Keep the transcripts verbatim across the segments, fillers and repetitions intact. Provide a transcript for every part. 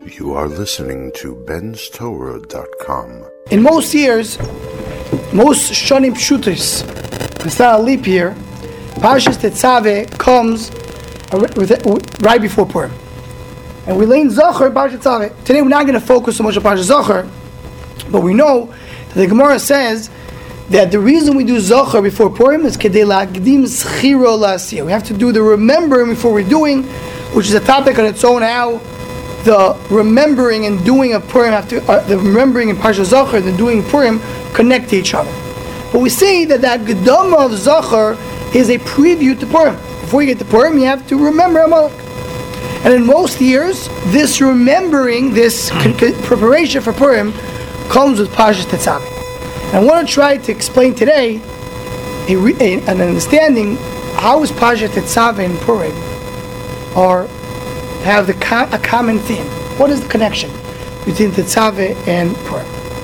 You are listening to Ben's Torah dot com. In most years, most Shonim Pshutis, it's not a leap year, Parshas Tetzaveh comes right before Purim. And we learn Zohar, Parshas Tetzaveh. Today we're not going to focus so much on Parshas Zohar, but we know that the Gemara says that the reason we do Zohar before Purim is Kedei La'agdim Zchiro La'asiyah. We have to do the remembering before we're doing, which is a topic on its own, how the remembering and doing of Purim have to, uh, the remembering in Parshas Zohar and the doing Purim connect to each other. But we see that that Gedama of Zohar is a preview to Purim. Before you get to Purim, you have to remember Amalek. And in most years, this remembering, this c- c- preparation for Purim comes with Parshas Tetzaveh. And I want to try to explain today a re- a, an understanding how is Parshas Tetzaveh and Purim or have the co- a common theme. What is the connection between Tetzaveh and Purim?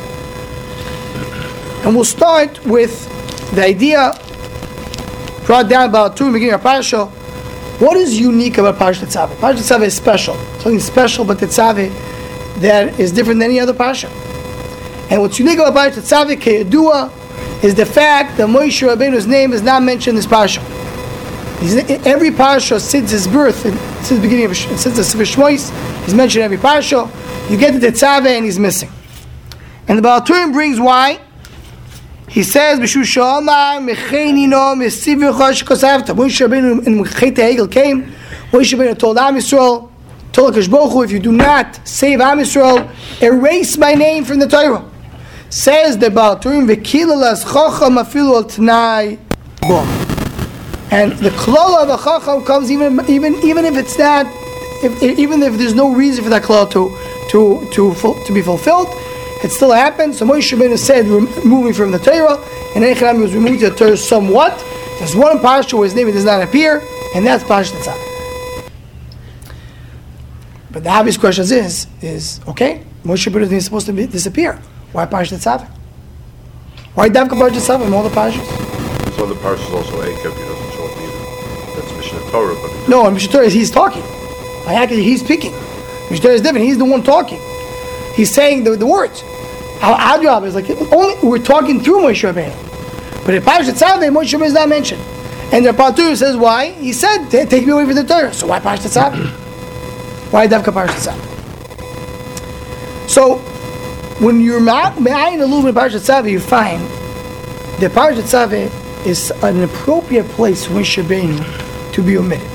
And we'll start with the idea brought down about two in the beginning of Parsha. What is unique about Parshas Tetzaveh? Parshas Tetzaveh is special. Something special about Tetzaveh that is different than any other Parsha. And what's unique about Parshas Tetzaveh, Keyadua, is the fact that Moshe Rabbeinu's name is not mentioned in this Parsha. Every Parsha since his birth, since the beginning of since the Sefer Shmois, he's mentioned in every Parsha. You get to Tetzaveh and he's missing. And the Baal Turim brings why. He says, "B'shu shomar mechenino mesivicha shekosavta." Moshe Rabbeinu in Chet HaEgel came. Moshe Rabbeinu told Am Yisrael, told HaKadosh Baruch Hu, if you do not save Am Yisrael, erase my name from the Torah. Says the Baal Turim, "V'kila las chacham afilu al t'nai bo." And the klala of a chacham comes even even even if it's not, if, even if there's no reason for that klala to to to to be fulfilled. It still happened. So Moshe Rabbeinu said, removing from the Torah, and Echram was removed to the Torah somewhat. There's one parsha where his name does not appear, and that's Parshas Tetzaveh. But the obvious question is, is okay, Moshe Rabbeinu is supposed to be, disappear. Why Parshas Tetzaveh? Why Davka Parshas Tetzaveh in all the parshas? So the Parshas also Eikev, he doesn't show up either. That's Mishnah Torah, but no, in Mishnah Torah he's talking. He's speaking. Mishnah Torah is different. He's the one talking. He's saying the, the words. Our, our job is like only we're talking through Moshe Rabbeinu, but in Parshas Tetzaveh Moshe Rabbeinu is not mentioned. And the Patur says why? He said, "Take me away from the Torah." So why Parshas Tetzaveh? Why Davka Parshas Tetzaveh? So when you're ma'ayin a little bit Parshas Tetzaveh, you find that Parshas Tetzaveh is an appropriate place for Moshe Rabbeinu to be omitted.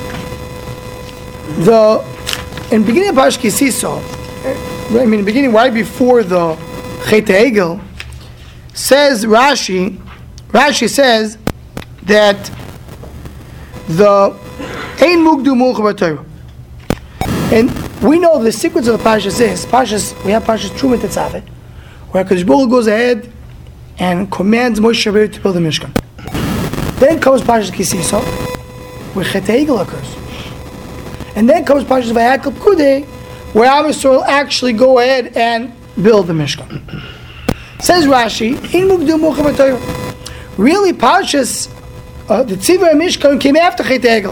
The in the beginning of Parshas Kisiso, I mean, in the beginning, right before the Chet HaEgel, says Rashi, Rashi says that the Ein Mugdu Mulcha B'Torah. And we know the sequence of the Parshas is, Parshas, we have Parshas Truma Tetzaveh, where HaKadosh Baruch Hu goes ahead and commands Moshe Rabbeinu to build the Mishkan. Then comes Parshas Kisiso, where Chet HaEgel occurs. And then comes Parshas Vayakal Pkudei, where Am Yisrael actually go ahead and build the Mishkan. Says Rashi, In Mugdu Mulcha B'Torah. Really, Parshas, uh, the Tzivah Mishkan came after Chet HaEgel.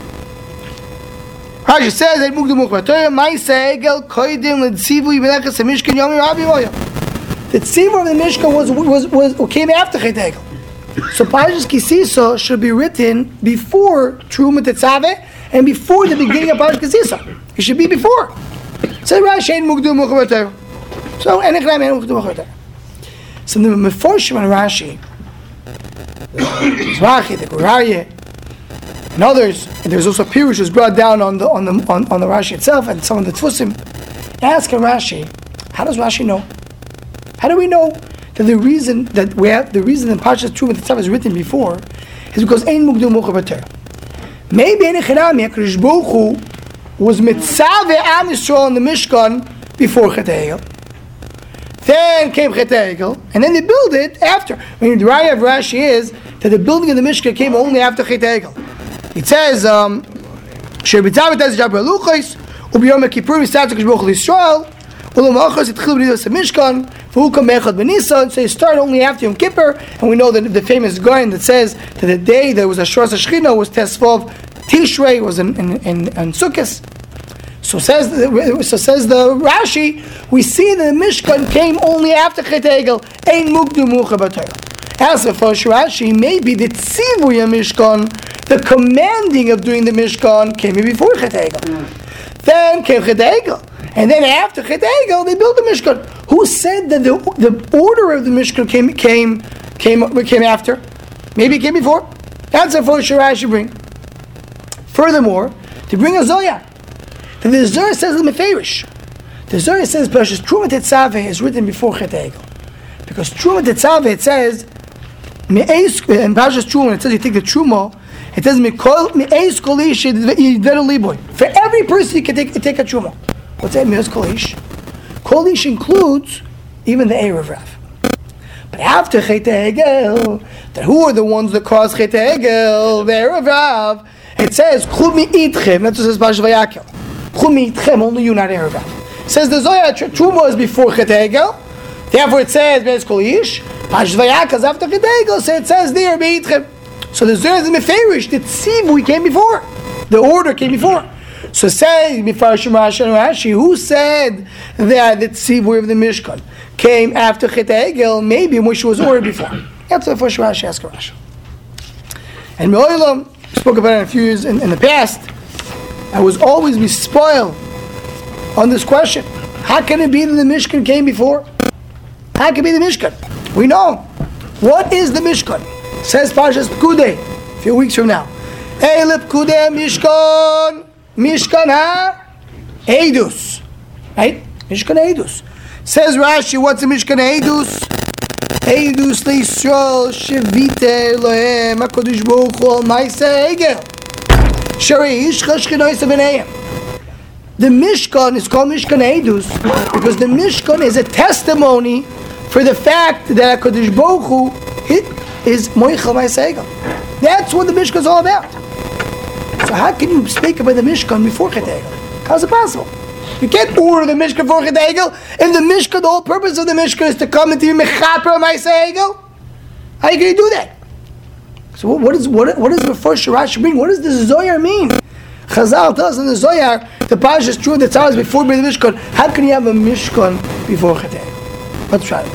Rashi says, In Mugdu Mulcha B'Torah, Ma'aseh HaEgel Koidim L'Tzivui B'Nechas HaMishkan Yomi Rabbi Moya. The Tzivah of the Mishkan was, was, was, was came after Chet HaEgel. So Parshas Kisiso should be written before Truma Tetzaveh and before the beginning of Parshas Kisiso. It should be before. So Rashi Ein Mugdu Mulcha B'Torah. So Enichram Ein Mugdu Mulcha B'Torah. So the Meforshim and Rashi, Zrachi, the Gurarye, and others, and there's also Pirush was brought down on the on the on, on the Rashi itself, and some of the Tfusim ask Rashi, how does Rashi know? How do we know that the reason that we have the reason that Parshas Truma Tetzaveh is written before is because Ein Mugdu Mulcha B'Torah? Maybe Enichram HaKadosh Baruch Hu was Mitzaveh Am Yisrael in the Mishkan before Chet HaEgel. Then came Chet HaEgel, and then they built it after. I mean, the raya of Rashi is that the building of the Mishkan came only after Chet HaEgel. It says, um, "Shebitzaveh taz jabra luchos, ubiyom kippur misatz HaKadosh Baruch Hu Yisrael, ulam achos itchil b'nidas Mishkan, v'hukam echad b'Nisan." So it started only after Yom Kippur, and we know that the famous Goyen that says that the day there was a Shras HaShechina was Tesvav Tishrei, was in in, in, in Sukkot. So says the, so says the Rashi, we see that the Mishkan came only after Chet Egel. Ein mukdu mucha b'Torah. As for Rashi, maybe the Tzivuy Mishkan, the commanding of doing the Mishkan, came before Chet Egel. Mm. Then came Chet Egel. And then after Chet Egel, they built the Mishkan. Who said that the the order of the Mishkan came came came came after? Maybe it came before. That's a first Rashi bring. Furthermore, to bring a Zoya, that the Zoya says the Meferish. The Zoya says Parshas Truma Tetzaveh is written before Chet Egel, because Truma Tetzaveh it says Me'eis in Parshas Truma it says you take the Truma. It says Me'kol Me'eis Kolish Yidveru Liboy. For every person you can take take a Truma. What's that? Me'eis Kolish. Kolish includes even the Erev Rav. But after Chet Egel, that who are the ones that caused Chet Egel? The Erev Rav. It says Chumi Itchem. That's what it says Parshas Vayakel. Chumi Itchem. Only you, not Erev Rav. It says the Zoya Truma is before Chet Egel. Therefore, it says Me'eis Kolish. Parshas Vayakel is after Chet Egel, so it says there Beitchem. So the Zoya is Meferish. The Tzivu came before. The order came before. So say Mifarshim Rashi and Rashi, who said that the Tzibur of the Mishkan came after Chet Egel, maybe Moshe was ordered before. That's the first Rashi asked Rashi. And Me'olam, we spoke about it a few years in, in the past, I was always be spoiled on this question. How can it be that the Mishkan came before? How can it be the Mishkan? We know. What is the Mishkan? Says Parshas Pekudei, a few weeks from now. Eile Pekudei Mishkan. Mishkan ha Eidus, right? Mishkan Eidus. Says Rashi, what's a Mishkan Eidus? Eidus leIsrael shevite Elohem HaKadosh Baruch Hu al Ma'aseh Egel Sharei Yishcha Shechinosav B'neihem. The Mishkan is called Mishkan Eidus because the Mishkan is a testimony for the fact that HaKadosh Baruch Hu is Moichel Ma'aseh Egel. That's what the Mishkan is all about. So how can you speak about the Mishkan before Chet Egel? How's it possible? You can't order the Mishkan before Chet Egel. If the Mishkan, the whole purpose of the Mishkan is to come and to be Mechaper Ma'aseh Egel, how can you do that? So what is what what does the first Rashi bring? What does the Zohar mean? Chazal tells us in the Zohar the Parsha is true that it's always before the Mishkan. How can you have a Mishkan before Chet Egel? Let's try it.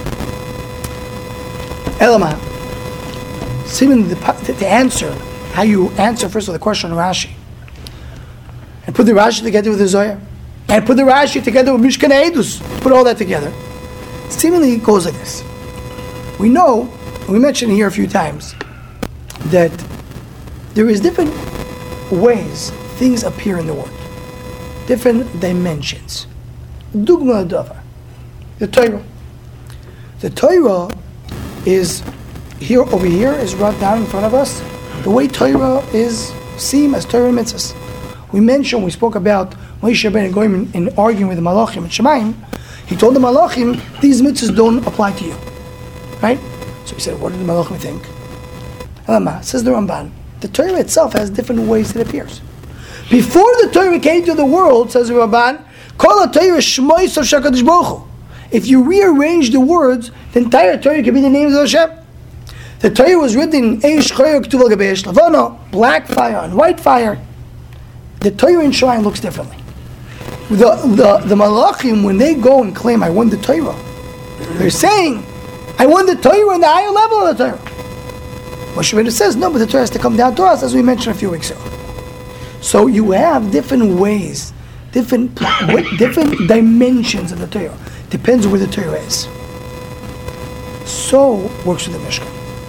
Elamah, seeming the, the answer. How you answer first of the question of Rashi, and put the Rashi together with the Zohar, and put the Rashi together with Mishkan Eidus, put all that together. Seemingly it goes like this. We know, we mentioned here a few times, that there is different ways things appear in the world, different dimensions. Dugma Davar, the Torah. The Torah is here, over here, is brought down in front of us. The way Torah is seen as Torah mitzvahs. We mentioned, we spoke about Moshe Rabbeinu going and, and arguing with the Malachim and Shemayim. He told the Malachim, these mitzvahs don't apply to you. Right? So he said, what did the Malachim think? Elama, says the Ramban, the Torah itself has different ways it appears. Before the Torah came to the world, says the Ramban, Kol HaTorah Shmois of HaKadosh Baruch Hu. If you rearrange the words, the entire Torah can be the names of Hashem. The Torah was written in black fire and white fire. The Torah in Shemaim looks differently. The, the, the Malachim, when they go and claim, I won the Torah, they're saying, I won the Torah in the higher level of the Torah. Moshe Rabbeinu says, no, but the Torah has to come down to us, as we mentioned a few weeks ago. So you have different ways, different, different dimensions of the Torah. Depends on where the Torah is. So works with the Mishkan.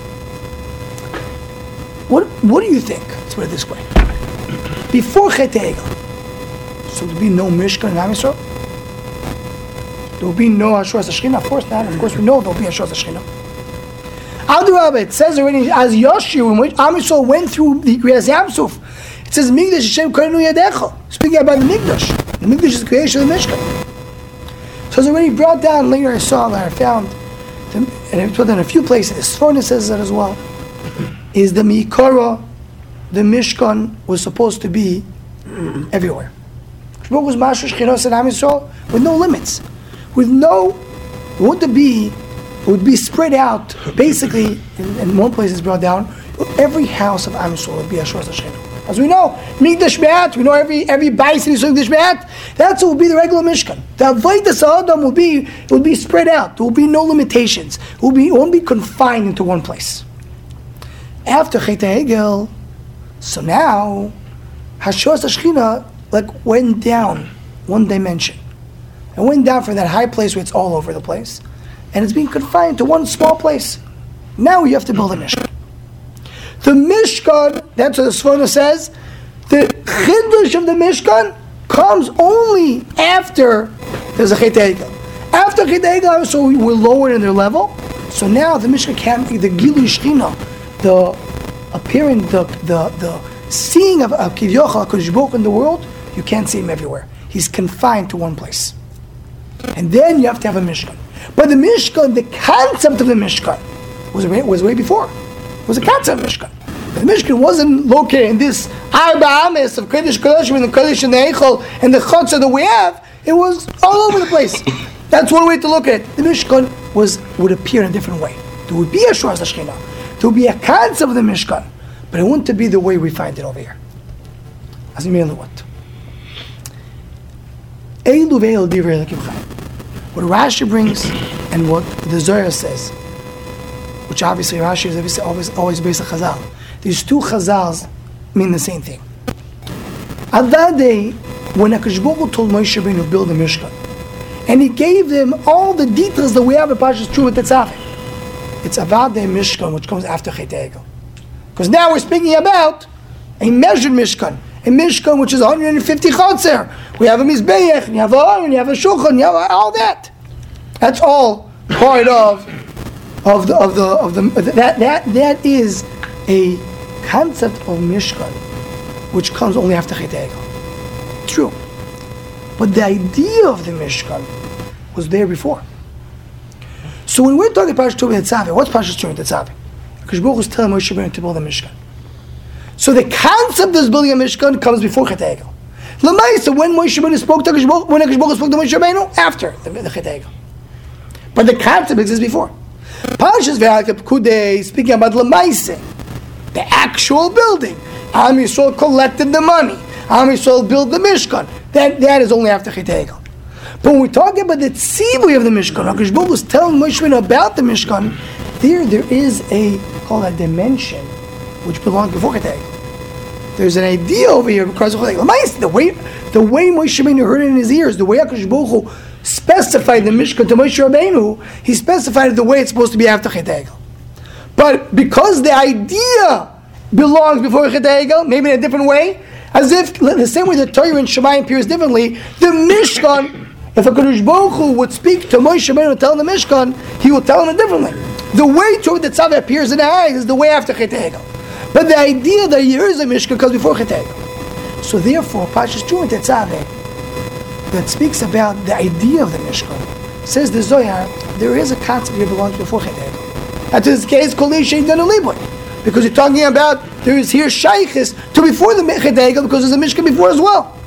What what do you think? Let's put it this way. Before Chet Egel, so there will be no Mishkan in Am Yisrael? There will be no Hashras HaShechina? Of course not. Of course we know there will be Hashras HaShechina. Adrabah, it says already, as Yoshua, in which Am Yisrael went through the Kriyas Yam Suf, it says, Migdash Hashem Karenu Yadecha. Speaking about the Migdash. The Migdash is the creation of the Mishkan. So it's already brought down, later I saw that I found, and it's put in a few places, Sforna says that as well, is the Mikara, the Mishkan was supposed to be everywhere. What was Mashur Shchinos and Am Yisrael? With no limits. With no, it would be, it would be spread out, basically, in, in one place it's brought down, every house of Am Yisrael would be Hashras HaShechina. As we know, Mikdash Be'at, we know every every bais is Mikdash Be'at. That's what will be the regular Mishkan. The Avodas Adam will be it will be spread out. There will be no limitations. It will be it won't be confined into one place. After Chet HaEgel, so now Hashos Hashchina like went down one dimension. It went down from that high place where it's all over the place, and it's being confined to one small place. Now you have to build a Mishkan. The Mishkan, that's what the Sforno says, the Chiddush of the Mishkan comes only after there's a Chet HaEgel. After Chet HaEgel, so we're lower in their level, so now the Mishkan can't be the Gilui Shechina, the appearing, the the the seeing of Kivyochel HaKadosh Baruch Hu in the world, you can't see him everywhere. He's confined to one place. And then you have to have a Mishkan. But the Mishkan, the concept of the Mishkan, was way, was way before. It was a concept of Mishkan. The Mishkan wasn't located in this Arba Ames of Kodesh Kodeshim and the Kodesh and the Eichel and the Chutzah that we have. It was all over the place. That's one way to look at it. The Mishkan was would appear in a different way. There would be a Shras HaShechina. There would be a concept of the Mishkan. But it wouldn't be the way we find it over here. As you mean what? Eilu ve'el divrei Elokim Chaim. What Rashi brings and what the Zohar says, which obviously Rashi is obviously always, always based on Chazal. These two Chazals mean the same thing. At that day, when HaKadosh Baruch Hu told Moshe Rabbeinu to build the Mishkan, and he gave them all the details that we have in Parshas Truma Tetzaveh, it's about the Mishkan which comes after Chet HaEgel. Because now we're speaking about a measured Mishkan, a Mishkan which is one hundred fifty chotzer. We have a Mizbeach, you have a Aron, you have a Shulchan, you have all that. That's all part of of the of the of the that that that is a concept of Mishkan which comes only after Chet HaEgel. True, but the idea of the Mishkan was there before. So when we're talking about Parshas Truma Tetzaveh, what's Parshas Truma Tetzaveh? Because Baruch was telling Moshe Rabbeinu to build a Mishkan. So the concept of building a Mishkan comes before Chet HaEgel. L'maisa, when Moshe Rabbeinu spoke to HaKadosh Baruch, when HaKadosh Baruch spoke to Moshe Rabbeinu, after the, the Chet HaEgel. But the concept exists before. Parshas Ve'alkei Pekudei, speaking about L'maisa, the actual building. Am Yisrael collected the money. Am Yisrael built the Mishkan. That that is only after Chet HaEgel. But when we talk about the tzivui of the Mishkan, HaKadosh Baruch was telling Moshe Rabbeinu about the Mishkan. There, there is a called a dimension which belongs before Chet HaEgel. There's an idea over here because of Chet HaEgel. The way the way Moshe Rabbeinu heard it in his ears, the way HaKadosh Baruch Hu specified the Mishkan to Moshe Rabbeinu, he specified it the way it's supposed to be after Chet HaEgel. But because the idea belongs before Chet HaEgel, maybe in a different way, as if the same way the Torah and Shemayim appears differently, the Mishkan, if HaKadosh Baruch Hu would speak to Moshe Rabbeinu and tell him the Mishkan, he would tell him it differently. The way Truma Tetzaveh appears in the eyes is the way after Chet HaEgel. But the idea that there is a Mishkan comes before Chet HaEgel. So therefore, Parshas Truma Tetzaveh that speaks about the idea of the Mishkan, says the Zohar, there is a concept that belongs before Chet HaEgel. And to this case, Kol Ish Ein Dana Liboy. Because you're talking about there is here Shaykhis to before the Chet HaEgel because there's a Mishkan before as well.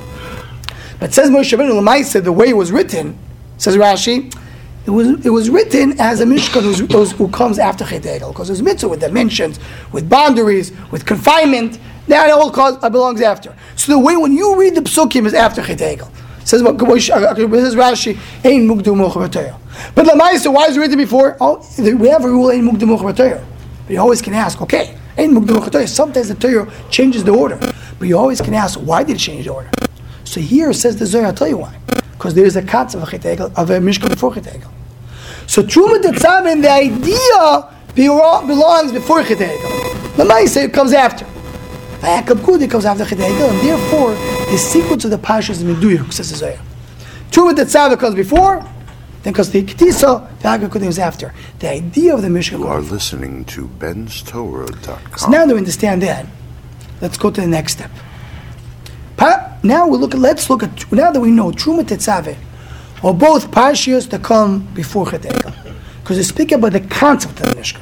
But says Moshe Rabbeinu L'maisa, the way it was written, says Rashi, It was it was written as a Mishkan who's, who's, who comes after Chet HaEgel, because there's mitzvah with dimensions, with boundaries, with confinement. That all cause, uh, belongs after. So the way when you read the Psukim is after Chet HaEgel. Says says Rashi, Ein Mugdu Mocha B'Torah. But L'maisa, why is it written before? Oh, we have a rule Ein Mugdu Mocha B'Torah. But you always can ask, okay, Ein Mugdu Mocha B'Torah. Sometimes the Torah changes the order, but you always can ask, why did it change the order? So here says the Zohar, I'll tell you why. Because there is a concept of a Chet HaEgel, of a Mishkan before Chet HaEgel. So Truma Tetzaveh, the idea belongs before Chet HaEgel. The Ma'aseh it comes after. Ve'alkei Pekudei comes after Chet HaEgel, and therefore the sequence of the Parsha is Meduyuk, says the Zohar. Truma Tetzaveh comes before, then comes the Ketisa, Ve'alkei Pekudei is after. The idea of the Mishkan. You are listening to Ben's Torah dot com. So now that we understand that, let's go to the next step. Now we look at. Let's look at. Now that we know Truma Tetzaveh, or both Parshios that come before Chet HaEgel, because they speak about the concept of the Mishkan.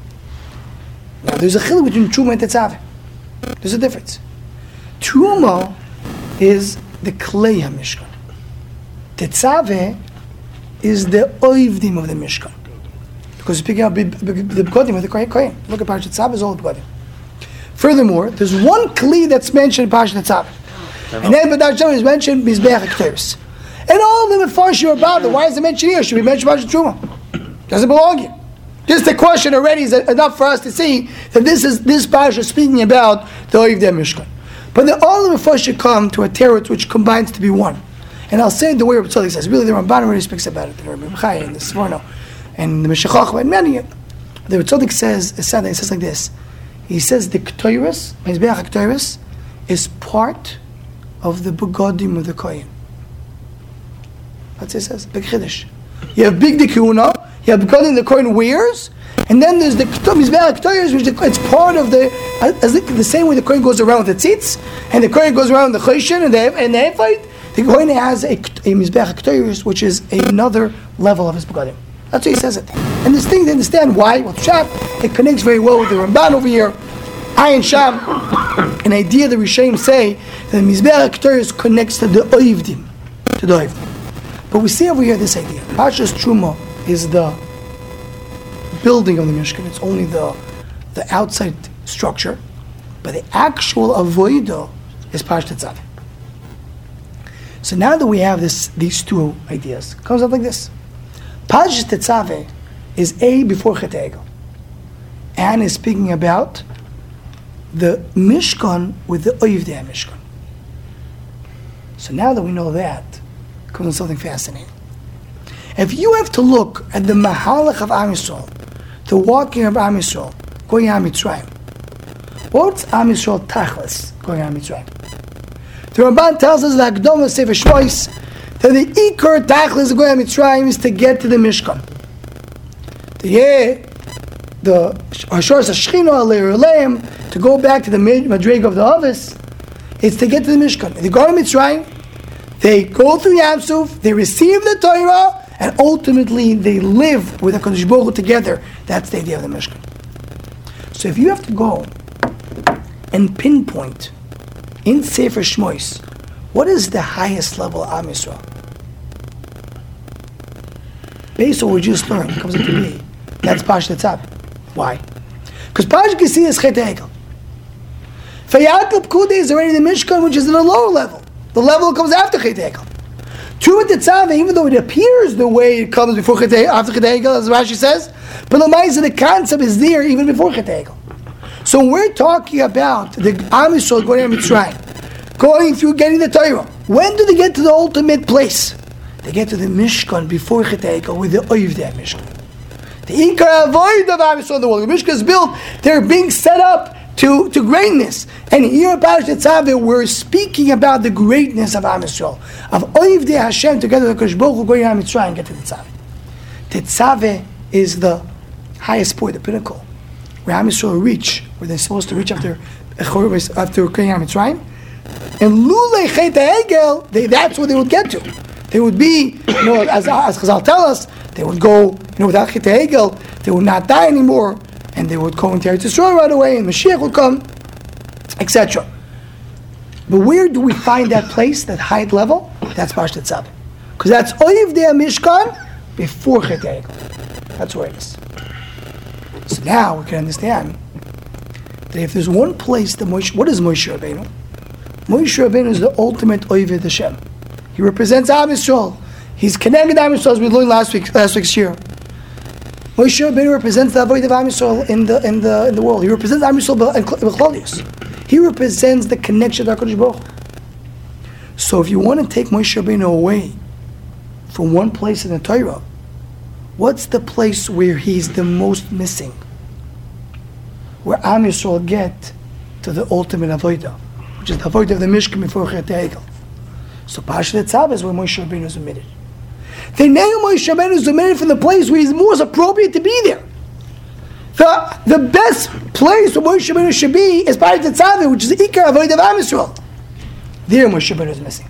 Now there's a chiluk between Truma and Tetzaveh. There's a difference. Truma is the Klei HaMishkan. Tetzaveh is the Oivdim of the Mishkan. Because speaking of the B'godim of the Kohen, look at Parshat Tetzaveh is all B'godim. Furthermore, there's one kli that's mentioned in Parashat Tetzaveh, and then B'dar Shem is mentioned Mizbeach HaKtoros. And all the Mefarshim are about it. Why is it mentioned here? Should we mention Parashat Truma? Doesn't belong here. Just the question already is enough for us to see that this is this parasha is speaking about the Oivdei Mishkan. But the, all the Mefarshim come to a teretz which combines to be one. And I'll say the way Rabbi Tzadok says. Really, the Ramban already speaks about it. The Rabbi Chai and the Sforno and the Meshachach and many. The Rabbi Tzadok says, it says like this. He says the Ktoiros, Mizbeach HaKtoros, is part of the begodim of the Kohen. That's what it says. Big Chiddush. You have big Dikuna, you have begodim the Kohen wears, and then there's the Mizbeach HaKtoros, which it's part of the, as the, the same way the Kohen goes around with the tzitz, and the Kohen goes around the Choshen and the and the Ephod. The Kohen has a, a Mizbeach HaKtoros, which is another level of his begodim. That's why he says it. And this thing to understand why, with Shab, it connects very well with the Ramban over here. Ayin Sham, an idea the Rishonim say that the Mizbeach HaKtoros connects to the Oivdim, to the Oivdim. But we see over here this idea. Parshas Truma is the building of the Mishkan. It's only the the outside structure, but the actual avodah is Parshas Tetzaveh. So now that we have this, these two ideas, it comes out like this. Parshas Tetzaveh is A before Chet HaEgel, and is speaking about the Mishkan with the Oivdei Mishkan. So now that we know that, it comes on something fascinating. If you have to look at the Mahalach of Am Yisrael, the walking of Am Yisrael, going on Mitzrayim, what's Am Yisrael Tachlis going on Mitzrayim? The Ramban tells us that Akdom Sefer Shmois that the Ikar Tachlis going on Mitzrayim is to get to the Mishkan. The yeah, the Hashor Sashchino Aleir Aleim, to go back to the Madrig of the Ovis, it's to get to the Mishkan. They go to Mitzrayim, they go through Yam Suf, they receive the Torah, and ultimately they live with HaKadosh Baruch Hu together. That's the idea of the Mishkan. So if you have to go and pinpoint in Sefer Shmois, what is the highest level of Am Yisrael? Based on what we just learned, it comes into me. That's Parashat Tetzaveh. Why? Because Parashat Kisiyah is Chet HaEgel. Fayakal Pkude is already the Mishkan, which is at a lower level. The level that comes after Chet HaEgel. True Tetzaveh, even though it appears the way it comes before Chet HaEgel, after Chet HaEgel, as Rashi says, but the Maisa, the concept is there even before Chet HaEgel. So when we're talking about the Am Yisrael going to Mitzrayim, going through getting the Torah, when do they get to the ultimate place? They get to the Mishkan before Chet HaEgel with the Oivdei Mishkan. The Ikar Avoid of Am Yisrael in the world. The Mishkan is built, they're being set up to, to greatness. And here in Parashat Tetzaveh, we're speaking about the greatness of Am Yisrael, of Oivdei Hashem together with HaKadosh Baruch Hu going to Mitzrayim and get to Tetzaveh. Tetzaveh is the highest point, the pinnacle, where Am Yisrael reach, where they're supposed to reach after after going to Mitzrayim. And Lulei Chet HaEgel, they, that's what they would get to. They would be, you know, as, as Chazal tell us, they would go, you know, without Chet HaEgel, they would not die anymore, and they would go into Eretz Yisrael right away, and Mashiach would come, et cetera. But where do we find that place, that high level? That's Parashat Tetzaveh. Because that's Oivdei Mishkan before Chet HaEgel. That's where it is. So now we can understand that if there's one place that Moshe, what is Moshe Rabbeinu? Moshe Rabbeinu is the ultimate Oived Hashem. He represents Am Yisrael. He's connected to Am Yisrael, as we learned last week, last week's year. Moshe Rabbeinu represents the Avodah of Am Yisrael in the in the in the world. He represents Am Yisrael and B'chlolius. He represents the connection to HaKadosh Baruch Hu. So if you want to take Moshe Rabbeinu away from one place in the Torah, what's the place where he's the most missing? Where Am Yisrael get to the ultimate Avodah, which is the Avodah of the Mishkan before Chet HaEgel. So Parashat Tetzaveh is where Moshe Rabbeinu is omitted. The name Moshe Rabbeinu is omitted from the place where he's most appropriate to be there. The, the best place where Moshe Rabbeinu should be is Parashat Tetzaveh, which is the Ikar Avodah of Am Yisrael. There Moshe Rabbeinu is missing.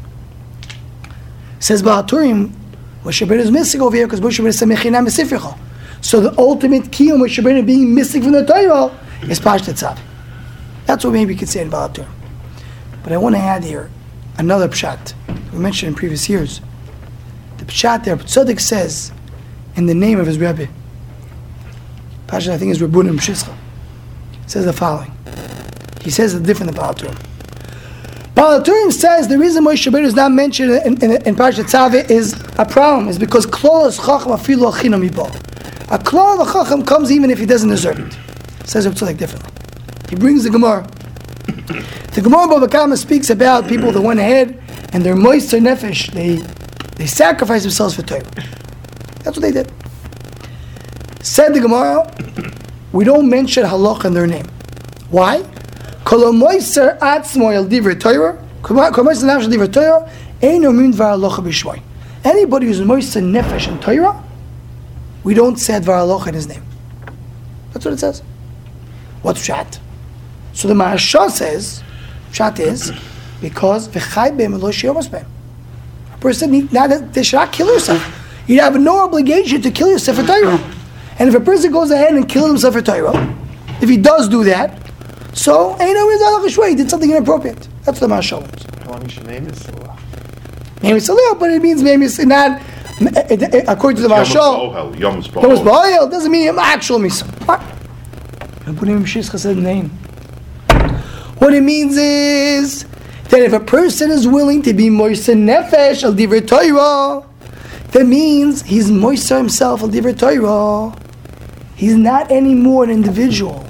Says Baal Turim, Moshe Rabbeinu is missing over here because Moshe Rabbeinu is Mechina Mesifricha. So the ultimate key of Moshe Rabbeinu being missing from the Torah is Parashat Tetzaveh. That's what maybe you could say in Baal Turim. But I want to add here another pshat we mentioned in previous years. The pshat there, Tzaddik says in the name of his Rebbe, Pasha I think is Rabbunim Shischa, says the following: He says it's different than Baal Turim. Baal Turim says the reason Moshe Rabbeinu is not mentioned in, in, in Parashat Tzaveh is a problem, is because Klolos Chacham Afilu Achinam Yibo. A Klal of a Chacham comes even if he doesn't deserve it. Says it like differently. He brings the Gemara. The Gemara Bava Kama speaks about people that went ahead and they're moister nefesh. They they sacrificed themselves for Torah. That's what they did. Said the Gemara, we don't mention halach in their name. Why? Kol moister atzmo el divrei Torah. Kol moister nefesh divrei Torah. Eino min dvar halacha b'shmoi. Anybody who's moister nefesh in Torah, we don't say dvar halacha in his name. That's what it says. What's pshat? So the Maharsha says, pshat is because v'chai be'em lo she'yomas be'em. A person need, not they should not kill yourself. You have no obligation to kill yourself for Torah. And if a person goes ahead and kills himself for Torah, if he does do that, so ain't no reason he did something inappropriate. That's what the Maharsha means. Name is Salih, but it means maybe it's not. According to the Maharsha, Yom Ba'ohel doesn't mean him actual misa. What it means is that if a person is willing to be moiser nefesh al divrei Torah, that means he's moiser himself al divrei Torah. He's not anymore an individual.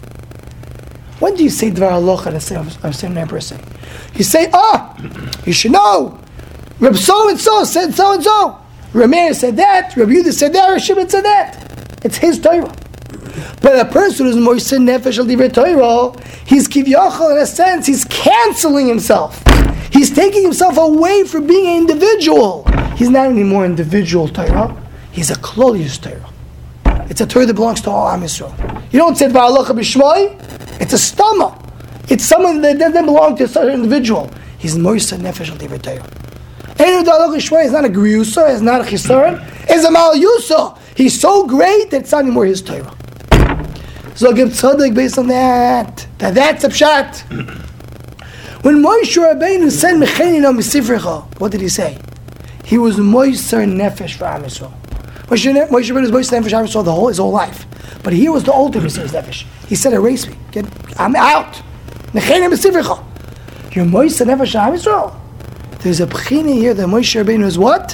When do you say dvar halacha to say I'm saying that person? You say, ah, oh, you should know. Reb so and so said so and so. Reb Meir said that. Reb Yehuda said that. Reb Shimon said that. It's his Torah. But a person who's moiser nefesh al divrei Torah, he's kivyachol in a sense. He's canceling himself. He's taking himself away from being an individual. He's not anymore individual Torah. He's a klolius Torah. It's a Torah that belongs to all Am Yisrael. You don't say dvar halacha b'shmoi. It's a stama. It's someone that doesn't belong to a certain individual. He's moiser nefesh al divrei Torah. Ein dvar halacha b'shmoi is not a griusa. It's not a chisaron. It's a mal yusa. He's so great that it's not anymore his Torah. So give tzaddik based on that. That that's a pshat. When Moshe Rabbeinu said Mecheni no misifrecha, what did he say? He was moiser nefesh for Am Yisrael. Moshe Rabbeinu was moiser nefesh for Am Yisrael the whole his whole life, but he was the ultimate moiser nefesh. He said, "Erase me. Get, I'm out." Mecheni misifrecha. You're moiser nefesh for Am Yisrael. There's a b'china here that Moshe Rabbeinu is what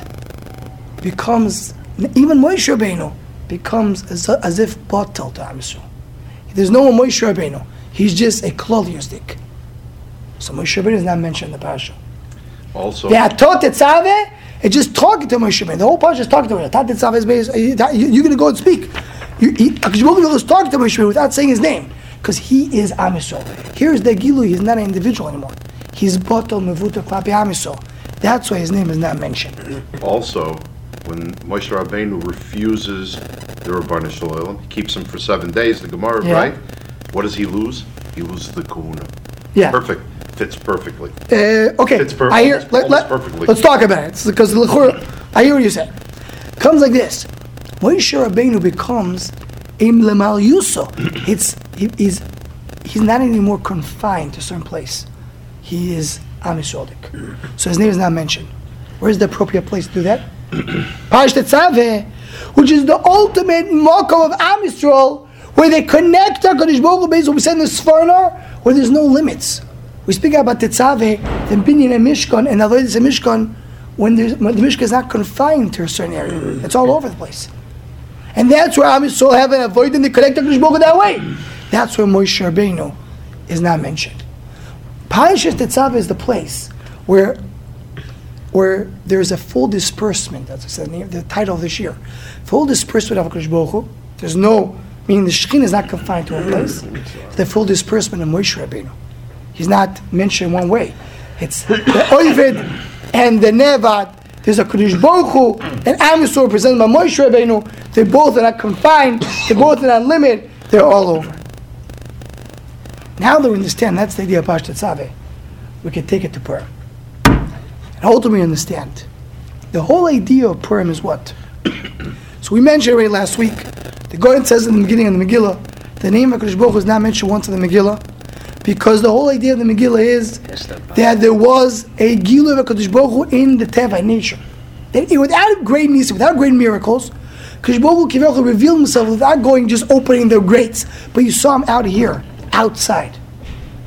becomes even Moshe Rabbeinu becomes as, as if batel to Am Yisrael. There's no one Moshe Rabbeinu. He's just a klal yusdik. So Moshe Rabbeinu is not mentioned in the parasha. Also, they are taught tetzaveh. It's just talking to Moshe Rabbeinu. The whole parasha is talking to him. Taught tetzaveh is based. You're going to go and speak. Because you is talking to Moshe Rabbeinu without saying his name, because he is Am Yisrael. Here's the gilu. He's not an individual anymore. He's batel mevuta klapi Am Yisrael. That's why his name is not mentioned. Also, when Moshe Rabbeinu refuses the Rabbanah Shalom, he keeps him for seven days, the Gemara, yeah. right? What does he lose? He loses the kahuna. Yeah. Perfect. Fits perfectly. Uh, okay. Fits per- I hear, almost, let, almost let, perfectly. Let's talk about it. It's because I hear what you said. Comes like this. Moshe Rabbeinu becomes im lemal yuso. It's he, he's he's not anymore confined to a certain place. He is Am Yisraelik. So his name is not mentioned. Where's the appropriate place to do that? Parashat Tzaveh, which is the ultimate makom of Am Yisrael, where they connect HaKadosh Baruch Hu based on what we said in the Sforno, where there's no limits. We speak about Tetzaveh, the Binyan and Mishkan, and Avodas and Mishkan, when, when the Mishkan is not confined to a certain area. It's all over the place. And that's where Am Yisrael have an avoid and they connect HaKadosh Baruch Hu that way. That's where Moshe Rabbeinu is not mentioned. Parashat Tetzaveh is the place where where there's a full disbursement, that's the, name, the title of this year. Full disbursement of HaKadosh Baruch Hu. There's no, meaning the Shekhinah is not confined to one place. The full disbursement of Moshe Rabbeinu. He's not mentioned one way. It's the Oived and the Nevad. There's a HaKadosh Baruch Hu and Am Yisrael presented by Moshe Rabbeinu. They both are not confined. They both are not limited. They're all over. Now that we understand, that's the idea of Parashat Tzaveh, we can take it to Purim. And ultimately understand. The whole idea of Purim is what? So we mentioned already last week, the Goyen says in the beginning of the Megillah, the name of HaKadosh Baruch Hu is not mentioned once in the Megillah, because the whole idea of the Megillah is that there was a Gilu of HaKadosh Baruch Hu in the Teva, nature. That without great needs, without great miracles, HaKadosh Baruch Hu revealed himself without going, just opening the grates, but you saw him out here, outside.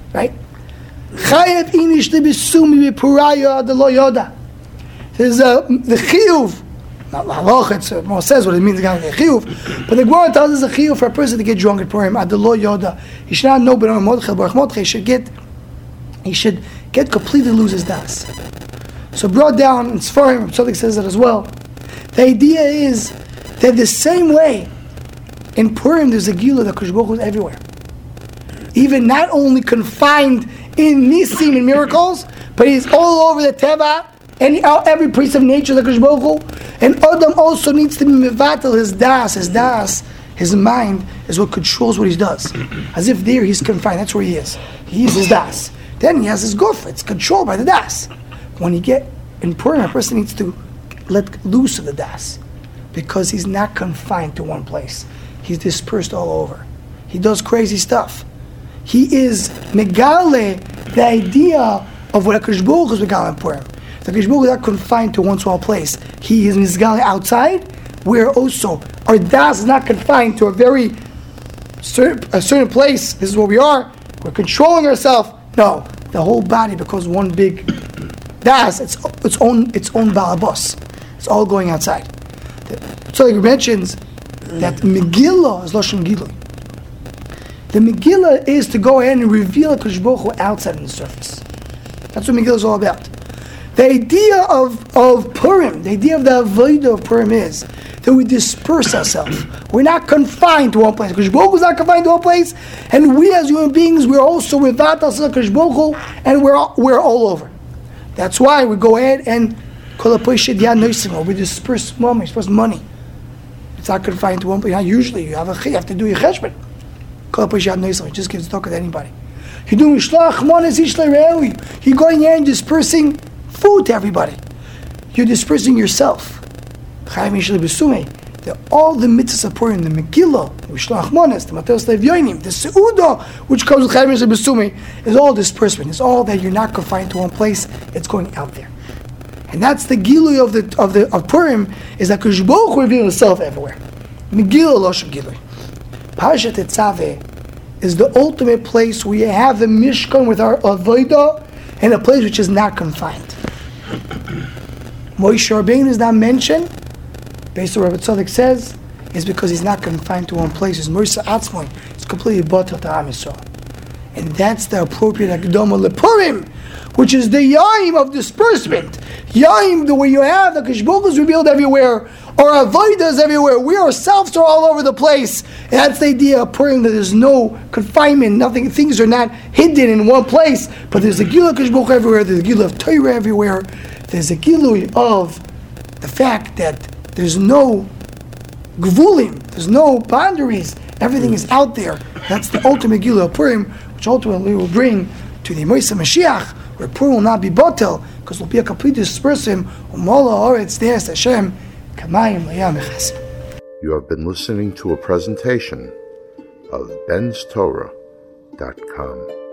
right? Chayev inish lebisumi b'puraya de lo yoda. There's a the chiyuv. Not lahaloch. It's uh, more says what it means. The chiyuv, but the Gemara tells us a chiyuv for a person to get drunk at Purim. Ad lo yoda. He should not know, but on Mordechai Baruch Mordechai should get. He should get completely lose his das. So brought down in Sfarim, Tzaddik says that as well. The idea is that the same way in Purim there's a gila that Kosh Baruch Hu is everywhere. Even not only confined in nisim and miracles, but he's all over the teva and every piece of nature that Kosh Baruch Hu. And Adam also needs to be mevatel his das, his das, his mind is what controls what he does. As if there he's confined, that's where he is. He is his das. Then he has his guf, it's controlled by the das. When you get in Purim, a person needs to let loose of the das, because he's not confined to one place. He's dispersed all over. He does crazy stuff. He is megale, the idea of what HaKadosh Baruch Hu is megale in Purim. The HaKadosh Baruch Hu is not confined to one small place. He is megale outside, where also our das is not confined to a very certain, a certain place. This is where we are. We're controlling ourselves. No, the whole body becomes one big das. It's its own its own balabos. It's all going outside. So he mentions that Megillah is Lashon Gilui. The Megillah is to go ahead and reveal HaKadosh Baruch Hu outside on the surface. That's what Megillah is all about. The idea of, of Purim, the idea of the Avodah of Purim is that we disperse ourselves. We're not confined to one place. HaKadosh Baruch Hu is not confined to one place, and we as human beings, we're also without us HaKadosh Baruch Hu, and we're all, we're all over. That's why we go ahead and we disperse money, disperse money. It's not confined to one place. Usually you have a you have to do your cheshbon. It just gives talk to anybody. You're doing shlach monas ishlei re'eli. You're going in and dispersing food to everybody. You're dispersing yourself. The, all the mitzvahs of Purim, the Megillah, the Shlach Monas, the Mateos Levyonim, the Seudah, which comes with Chayim Yisrael B'sumei, is all disbursement. It's all that you're not confined to one place. It's going out there, and that's the Gilui of the of the of Purim, is that Kosh Baruch Hu reveals Himself everywhere. Megillah Loshem Gilui. Parashat Tetzaveh is the ultimate place where you have the Mishkan with our Avodah, and a place which is not confined. Moshe Rabbeinu is not mentioned, based on what Rabbi Tzadok says, is because he's not confined to one place. His Moshe Atzmon is completely batel to Am Yisrael. And that's the appropriate Akdama Lepurim, which is the Yaim of disbursement. Yaim, the way you have, the Kosh Baruch Hu is revealed everywhere, our Avodah is everywhere, we ourselves are all over the place. And that's the idea of Purim, that there's no confinement, nothing, things are not hidden in one place, but there's a Gilui of Kosh Baruch Hu everywhere, there's a Gilui of Torah everywhere, there's a Gilui of the fact that there's no gvulim, there's no boundaries, everything is out there. That's the ultimate Gilui of Purim, which ultimately will bring to the Moshe Mashiach, where Purim will not be botel, because it will be a complete dispersion. You have been listening to a presentation of Ben's Torah dot com.